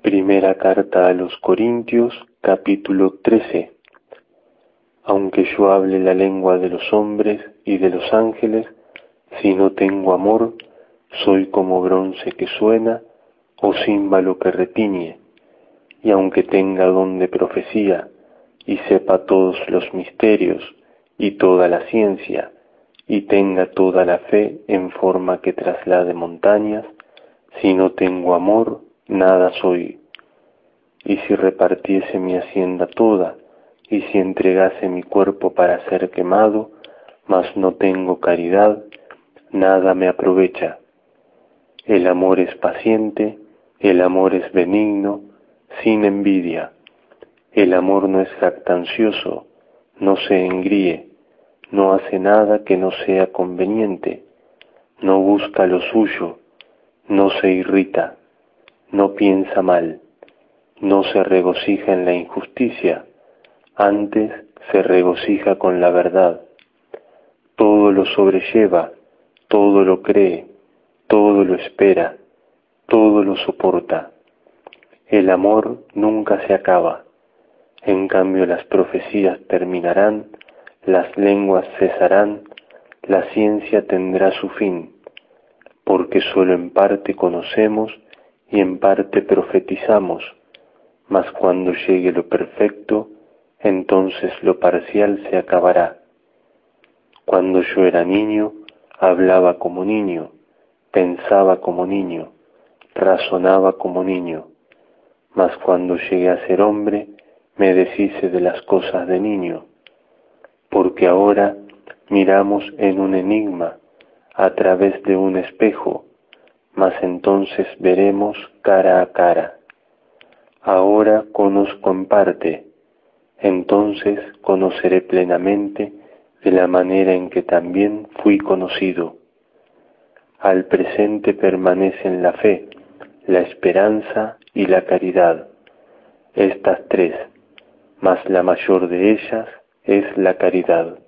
Primera carta a los Corintios, capítulo 13. Aunque yo hable la lengua de los hombres y de los ángeles, si no tengo amor, soy como bronce que suena o címbalo que retiñe. Y aunque tenga don de profecía y sepa todos los misterios y toda la ciencia, y tenga toda la fe en forma que traslade montañas, si no tengo amor, nada soy. Y si repartiese mi hacienda toda, y si entregase mi cuerpo para ser quemado, mas no tengo caridad, nada me aprovecha. El amor es paciente, el amor es benigno, sin envidia. El amor no es jactancioso, no se engríe, no hace nada que no sea conveniente, no busca lo suyo, no se irrita, no piensa mal, no se regocija en la injusticia, antes se regocija con la verdad. Todo lo sobrelleva, todo lo cree, todo lo espera, todo lo soporta. El amor nunca se acaba. En cambio, las profecías terminarán, las lenguas cesarán, la ciencia tendrá su fin, porque sólo en parte conocemos y en parte profetizamos, mas cuando llegue lo perfecto, entonces lo parcial se acabará. Cuando yo era niño, hablaba como niño, pensaba como niño, razonaba como niño, mas cuando llegué a ser hombre, me deshice de las cosas de niño, porque ahora miramos en un enigma, a través de un espejo, mas entonces veremos cara a cara. Ahora conozco en parte, entonces conoceré plenamente de la manera en que también fui conocido. Al presente permanecen la fe, la esperanza y la caridad, estas tres, mas la mayor de ellas es la caridad.